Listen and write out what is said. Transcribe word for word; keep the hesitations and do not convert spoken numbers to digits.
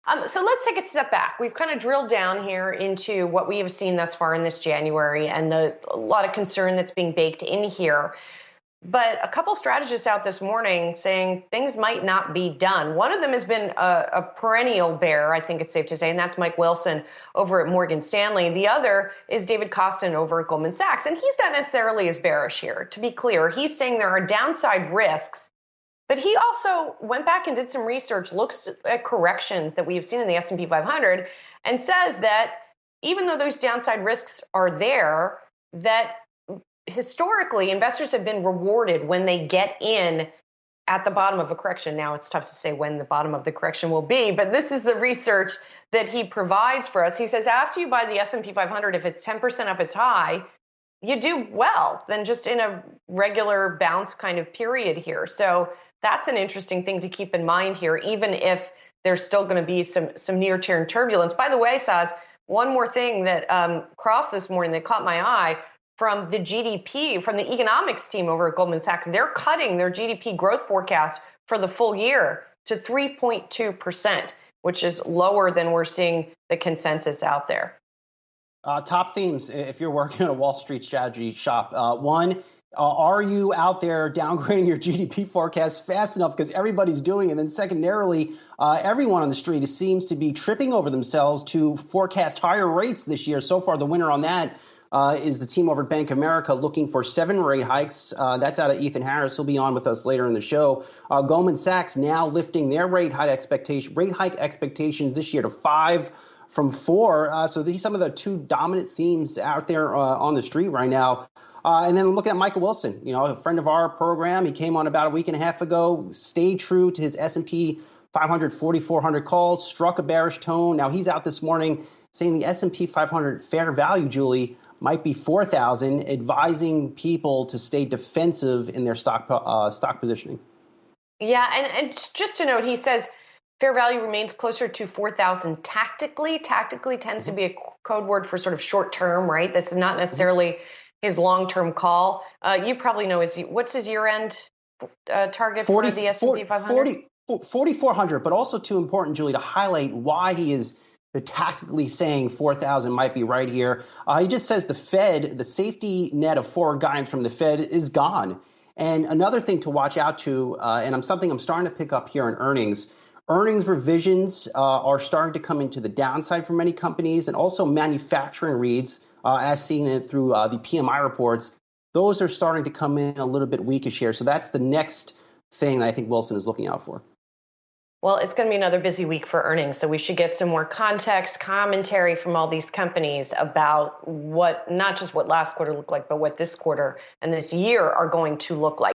Um, so let's take a step back. We've kind of drilled down here into what we have seen thus far in this January and the a lot of concern that's being baked in here. But a couple strategists out this morning saying things might not be done. One of them has been a, a perennial bear, I think it's safe to say, and that's Mike Wilson over at Morgan Stanley. The other is David Kostin over at Goldman Sachs. And he's not necessarily as bearish here. To be clear, he's saying there are downside risks. But he also went back and did some research, looks at corrections that we have seen in the S and P five hundred, and says that even though those downside risks are there, that historically investors have been rewarded when they get in at the bottom of a correction. Now, it's tough to say when the bottom of the correction will be, but this is the research that he provides for us. He says after you buy the S and P five hundred, if it's ten percent up its high, you do well than just in a regular bounce kind of period here. So that's an interesting thing to keep in mind here, even if there's still going to be some some near-term turbulence. By the way, Saz, one more thing that um, crossed this morning that caught my eye from the G D P, from the economics team over at Goldman Sachs. They're cutting their G D P growth forecast for the full year to three point two percent, which is lower than we're seeing the consensus out there. Uh, top themes, if you're working on a Wall Street strategy shop. Uh, one, Uh, are you out there downgrading your G D P forecast fast enough because everybody's doing it? And then secondarily, uh, everyone on the street seems to be tripping over themselves to forecast higher rates this year. So far, the winner on that uh, is the team over at Bank of America looking for seven rate hikes. Uh, that's out of Ethan Harris. He'll be on with us later in the show. Uh, Goldman Sachs now lifting their rate hike expectation, rate hike expectations this year to five from four. Uh, so these are some of the two dominant themes out there uh, on the street right now. Uh, and then looking at Michael Wilson, you know, a friend of our program. He came on about a week and a half ago, stayed true to his S and P five hundred, forty-four hundred call, struck a bearish tone. Now he's out this morning saying the S and P five hundred fair value, Julie, might be four thousand, advising people to stay defensive in their stock uh, stock positioning. Yeah, and, and just to note, he says fair value remains closer to four thousand tactically. Tactically tends mm-hmm. to be a code word for sort of short term, right? This is not necessarily mm-hmm. his long-term call. Uh, you probably know his what's his year-end uh, target forty, for the S and P five hundred? forty, forty-four hundred, but also too important, Julie, to highlight why he is tactically saying four thousand might be right here. Uh, he just says the Fed, the safety net of forward guidance from the Fed is gone. And another thing to watch out to, uh, and I'm something I'm starting to pick up here in earnings, earnings revisions uh, are starting to come into the downside for many companies, and also manufacturing reads, Uh, as seen it through uh, the P M I reports, those are starting to come in a little bit weakish here. So that's the next thing that I think Wilson is looking out for. Well, it's going to be another busy week for earnings, so we should get some more context, commentary from all these companies about what, not just what last quarter looked like, but what this quarter and this year are going to look like.